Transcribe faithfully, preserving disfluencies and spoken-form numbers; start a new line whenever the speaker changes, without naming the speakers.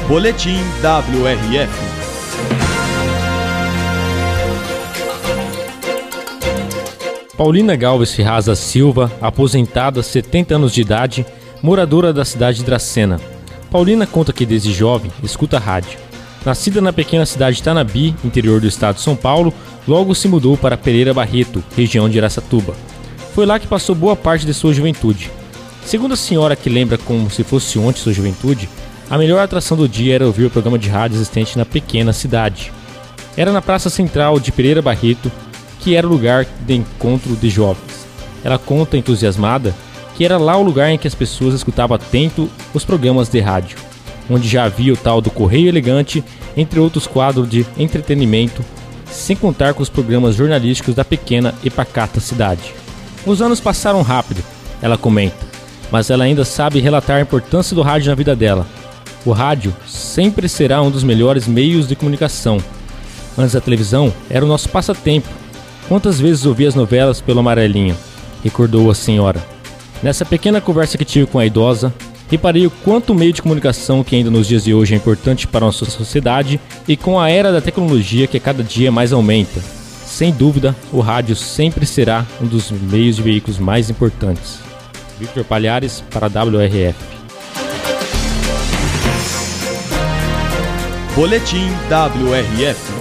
Boletim W R F.
Paulina Galves Ferraz da Silva, aposentada, setenta anos de idade, moradora da cidade de Dracena. Paulina conta que desde jovem escuta rádio. Nascida na pequena cidade de Tanabi, interior do estado de São Paulo, logo se mudou para Pereira Barreto, região de Araçatuba. Foi lá que passou boa parte de sua juventude. Segundo a senhora, que lembra como se fosse ontem sua juventude, a melhor atração do dia era ouvir o programa de rádio existente na pequena cidade. Era na Praça Central de Pereira Barreto, que era o lugar de encontro de jovens. Ela conta, entusiasmada, que era lá o lugar em que as pessoas escutavam atento os programas de rádio, onde já havia o tal do Correio Elegante, entre outros quadros de entretenimento, sem contar com os programas jornalísticos da pequena e pacata cidade. Os anos passaram rápido, ela comenta, mas ela ainda sabe relatar a importância do rádio na vida dela. O rádio sempre será um dos melhores meios de comunicação. Antes da televisão, era o nosso passatempo. Quantas vezes ouvi as novelas pelo amarelinho? Recordou a senhora. Nessa pequena conversa que tive com a idosa, reparei o quanto o meio de comunicação que ainda nos dias de hoje é importante para a nossa sociedade e com a era da tecnologia que cada dia mais aumenta. Sem dúvida, o rádio sempre será um dos meios de veículos mais importantes. Victor Palhares para a W R F.
Boletim W R F.